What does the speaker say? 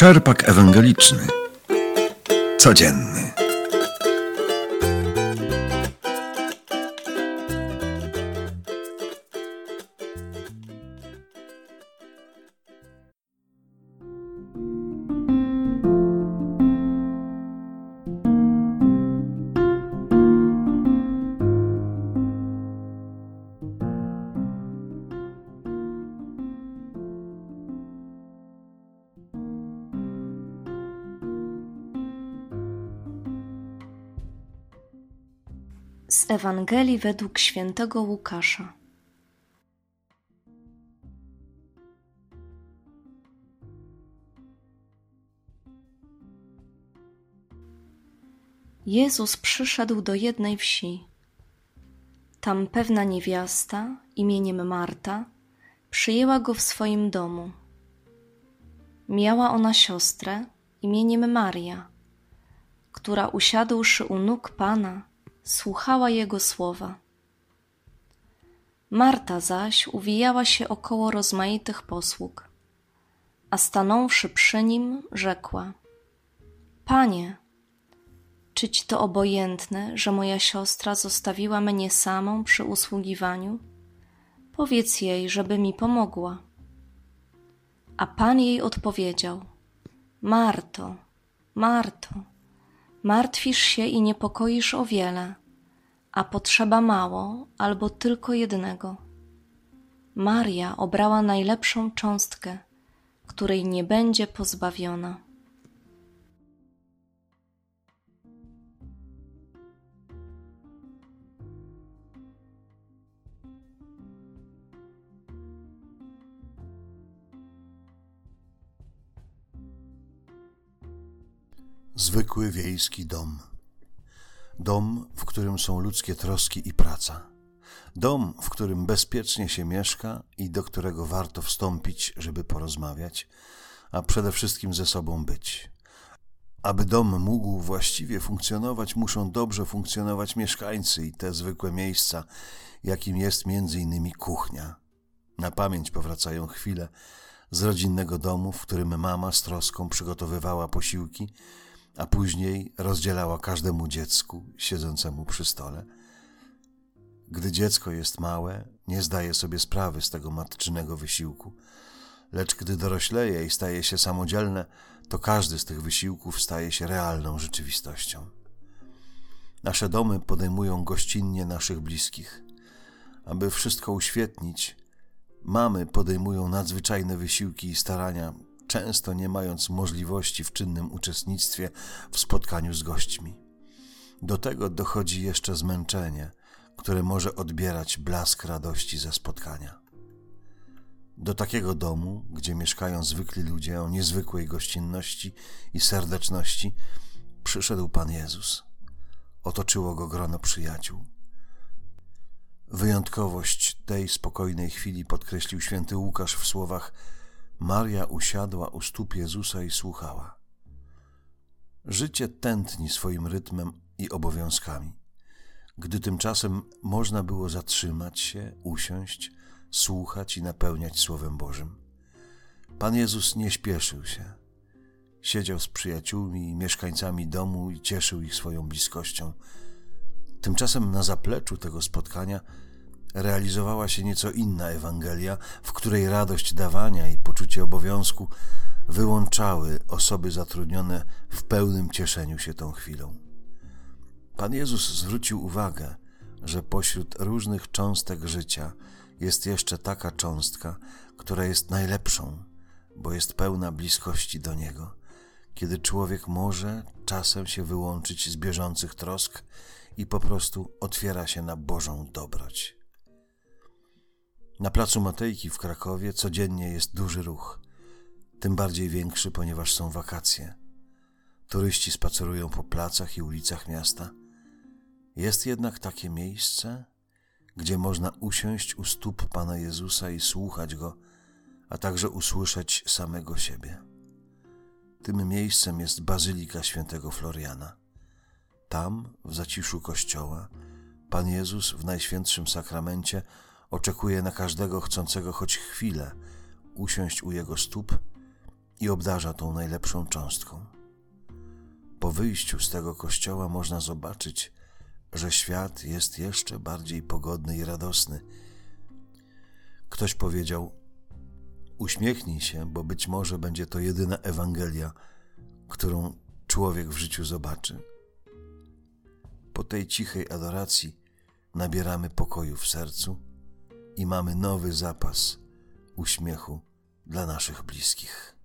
Czerpak ewangeliczny. Codzienny. Z Ewangelii według świętego Łukasza. Jezus przyszedł do jednej wsi. Tam pewna niewiasta imieniem Marta przyjęła go w swoim domu. Miała ona siostrę imieniem Maria, która usiadłszy u nóg Pana, słuchała Jego słowa. Marta zaś uwijała się około rozmaitych posług, a stanąwszy przy nim, rzekła: Panie, czy Ci to obojętne, że moja siostra zostawiła mnie samą przy usługiwaniu? Powiedz jej, żeby mi pomogła. A Pan jej odpowiedział: Marto, Marto, martwisz się i niepokoisz o wiele, a potrzeba mało albo tylko jednego. Maria obrała najlepszą cząstkę, której nie będzie pozbawiona. Zwykły wiejski dom. Dom, w którym są ludzkie troski i praca. Dom, w którym bezpiecznie się mieszka i do którego warto wstąpić, żeby porozmawiać, a przede wszystkim ze sobą być. Aby dom mógł właściwie funkcjonować, muszą dobrze funkcjonować mieszkańcy i te zwykłe miejsca, jakim jest m.in. kuchnia. Na pamięć powracają chwile z rodzinnego domu, w którym mama z troską przygotowywała posiłki, a później rozdzielała każdemu dziecku siedzącemu przy stole. Gdy dziecko jest małe, nie zdaje sobie sprawy z tego matczynego wysiłku, lecz gdy dorośleje i staje się samodzielne, to każdy z tych wysiłków staje się realną rzeczywistością. Nasze domy podejmują gościnnie naszych bliskich. Aby wszystko uświetnić, mamy podejmują nadzwyczajne wysiłki i starania, często nie mając możliwości w czynnym uczestnictwie w spotkaniu z gośćmi. Do tego dochodzi jeszcze zmęczenie, które może odbierać blask radości ze spotkania. Do takiego domu, gdzie mieszkają zwykli ludzie o niezwykłej gościnności i serdeczności, przyszedł Pan Jezus. Otoczyło go grono przyjaciół. Wyjątkowość tej spokojnej chwili podkreślił święty Łukasz w słowach: Maria usiadła u stóp Jezusa i słuchała. Życie tętni swoim rytmem i obowiązkami. Gdy tymczasem można było zatrzymać się, usiąść, słuchać i napełniać Słowem Bożym. Pan Jezus nie śpieszył się. Siedział z przyjaciółmi i mieszkańcami domu i cieszył ich swoją bliskością. Tymczasem na zapleczu tego spotkania realizowała się nieco inna Ewangelia, w której radość dawania i poczucie obowiązku wyłączały osoby zatrudnione w pełnym cieszeniu się tą chwilą. Pan Jezus zwrócił uwagę, że pośród różnych cząstek życia jest jeszcze taka cząstka, która jest najlepszą, bo jest pełna bliskości do Niego, kiedy człowiek może czasem się wyłączyć z bieżących trosk i po prostu otwiera się na Bożą dobroć. Na placu Matejki w Krakowie codziennie jest duży ruch, tym bardziej większy, ponieważ są wakacje. Turyści spacerują po placach i ulicach miasta. Jest jednak takie miejsce, gdzie można usiąść u stóp Pana Jezusa i słuchać Go, a także usłyszeć samego siebie. Tym miejscem jest Bazylika Świętego Floriana. Tam, w zaciszu kościoła, Pan Jezus w Najświętszym Sakramencie oczekuje na każdego chcącego choć chwilę usiąść u Jego stóp i obdarza tą najlepszą cząstką. Po wyjściu z tego kościoła można zobaczyć, że świat jest jeszcze bardziej pogodny i radosny. Ktoś powiedział: uśmiechnij się, bo być może będzie to jedyna Ewangelia, którą człowiek w życiu zobaczy. Po tej cichej adoracji nabieramy pokoju w sercu i mamy nowy zapas uśmiechu dla naszych bliskich.